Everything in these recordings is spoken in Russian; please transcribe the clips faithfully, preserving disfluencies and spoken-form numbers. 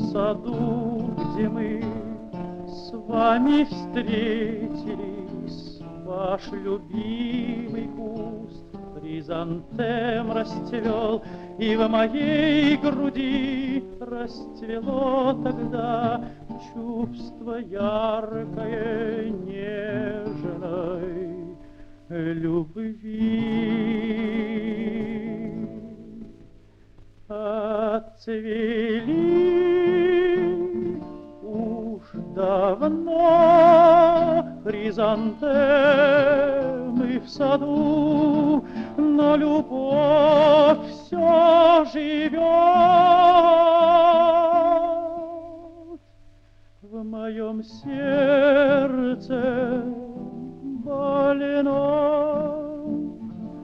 саду, где мы с вами встретились, ваш любимый куст хризантем расцвел, и в моей груди расцвело тогда чувство яркое нежной любви. Отцвели уж давно хризантемы в саду, но любовь все живет в моем сердце больном.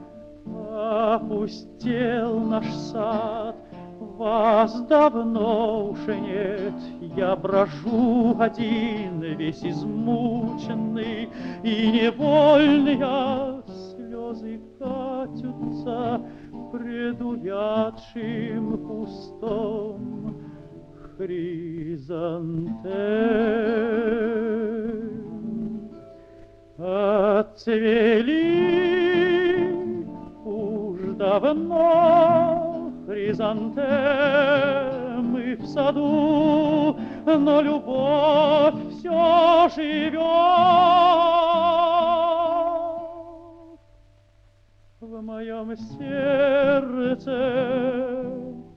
Опустел наш сад, вас давно уж нет, я брожу один, весь измученный, и невольные слезы катятся пред увядшим кустом хризантем. Отцвели уж давно хризантемы в саду, но любовь все живет в моем сердце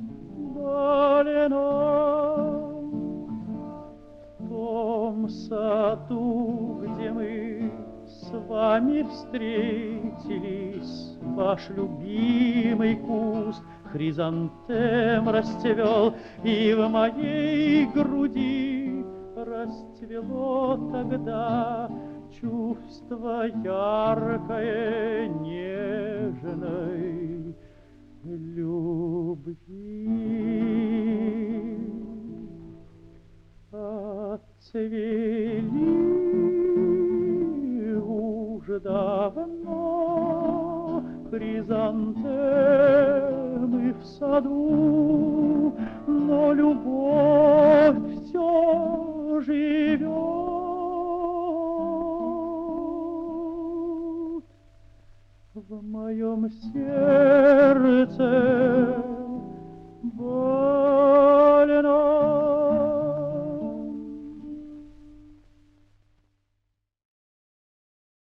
больном. В том саду, где мы с вами встретились, ваш любимый куст хризантем расцвел, и в моей груди расцвело тогда чувство яркое нежной любви. Отцвели уж давно хризантемы в саду, но любовь все живет в моем сердце